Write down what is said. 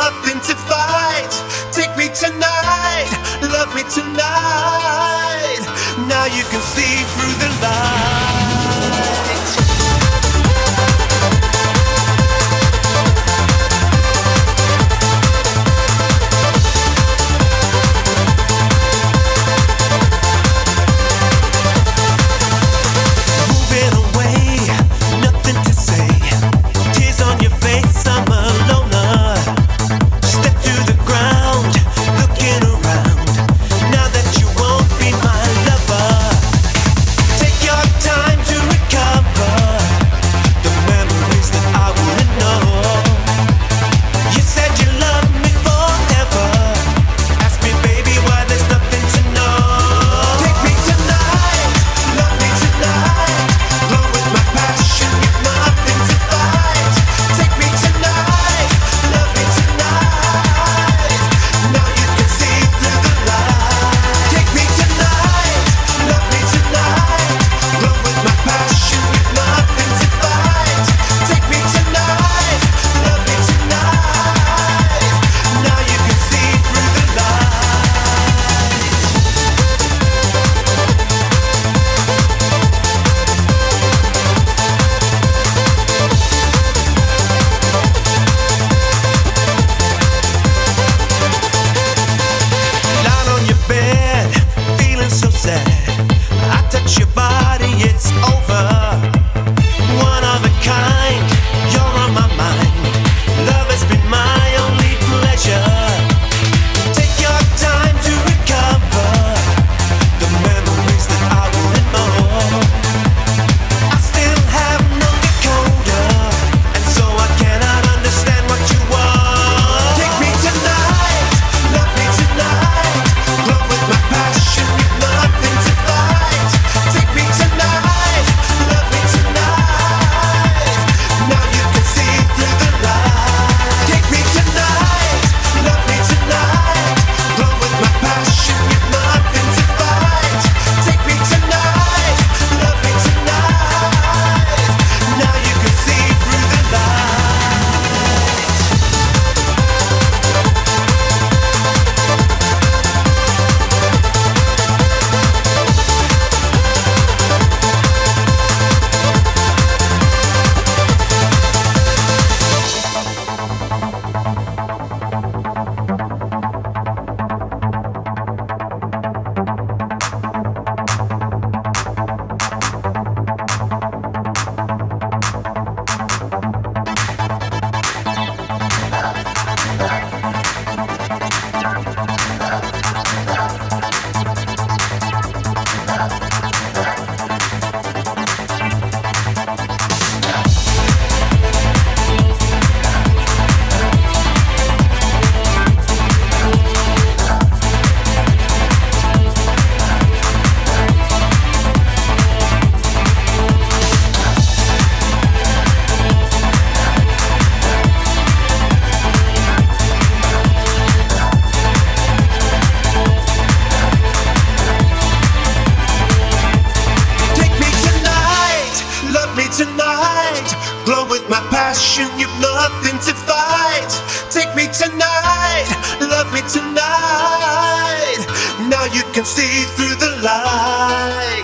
nothing to fight. Take me tonight, love me tonight. Now you can see through the light. Moving away, nothing to say. Tears on your face, I'm a loner. Step to the ground, looking around. Now that you won't be my lover, take your time to recover the memories that I wouldn't know. You said you loved me forever. Ask me, baby, why there's nothing to know. Take me tonight, love me tonight. Glow with my passion, you've nothing to fight. Take me tonight, love me tonight. Now you can see through the light. Take me tonight, love me tonight. Glow with my passion, you've nothing to fight. Take me tonight, love me tonight. Now you can see through the light. Lying on your bed, feeling so sad. I touch your body, it's over. One of a kind, you're on my mind. Love has been my only pleasure. Take your time to recover the memories that I wouldn't know. I still have no decoder, and so I cannot understand what you want. Take me tonight, love me tonight. Glow with my passion, you've nothing to fight. Take me tonight, love me tonight. Now you can see through the light. Take me tonight, love me tonight. Glow with my passion, you've nothing to fight. Take me tonight, love me tonight. Now you can see through the light. Take me tonight, love me tonight. Glow with my passion, you've nothing to fight. Take me tonight, love me tonight. Now you can see through the light.